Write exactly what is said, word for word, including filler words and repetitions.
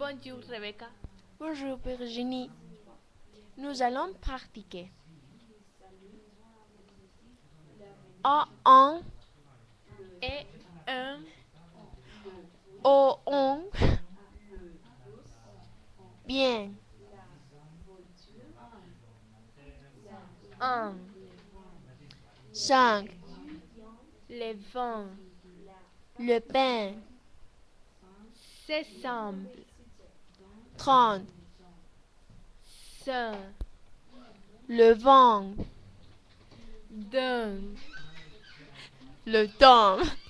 Bonjour Rebecca. Bonjour Virginie. Nous allons pratiquer. A un, Et un, O on. Bien. un, Cinq. les vents, Le pain. s'assemble, Trente. se, Le vent. donne. Le temps.